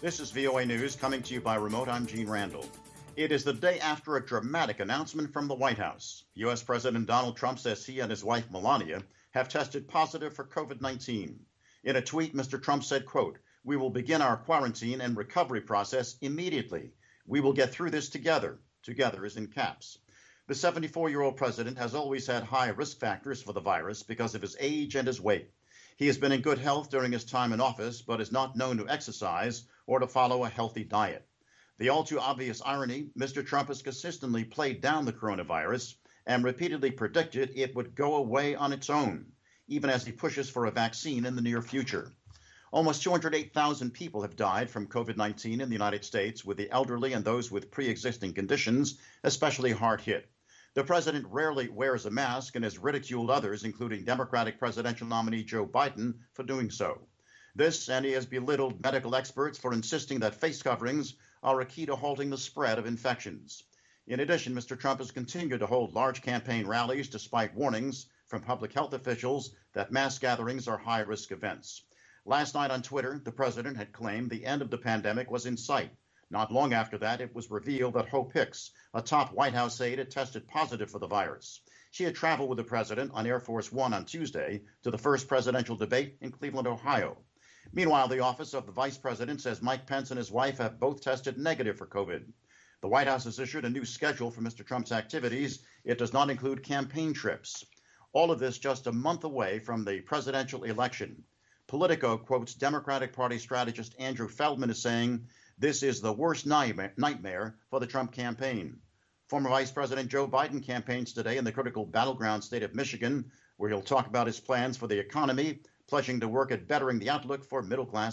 This is VOA News coming to you by remote. I'm Gene Randall. It is the day after a dramatic announcement from the White House. U.S. President Donald Trump says he and his wife Melania have tested positive for COVID-19. In a tweet, Mr. Trump said, quote, "We will begin our quarantine and recovery process immediately. We will get through this together." Together is in caps. The 74-year-old president has always had high risk factors for the virus because of his age and his weight. He has been in good health during his time in office, but is not known to exercise or to follow a healthy diet. The all too obvious irony, Mr. Trump has consistently played down the coronavirus and repeatedly predicted it would go away on its own, even as he pushes for a vaccine in the near future. Almost 208,000 people have died from COVID-19 in the United States, with the elderly and those with pre-existing conditions especially hard hit. The president rarely wears a mask and has ridiculed others, including Democratic presidential nominee Joe Biden, for doing so. This, and he has belittled medical experts for insisting that face coverings are a key to halting the spread of infections. In addition, Mr. Trump has continued to hold large campaign rallies despite warnings from public health officials that mass gatherings are high-risk events. Last night on Twitter, the president had claimed the end of the pandemic was in sight. Not long after that, it was revealed that Hope Hicks, a top White House aide, had tested positive for the virus. She had traveled with the president on Air Force One on Tuesday to the first presidential debate in Cleveland, Ohio. Meanwhile, the office of the vice president says Mike Pence and his wife have both tested negative for COVID. The White House has issued a new schedule for Mr. Trump's activities. It does not include campaign trips. All of this just a month away from the presidential election. Politico quotes Democratic Party strategist Andrew Feldman as saying, "This is the worst nightmare for the Trump campaign." Former Vice President Joe Biden campaigns today in the critical battleground state of Michigan, where he'll talk about his plans for the economy, pledging to work at bettering the outlook for middle-class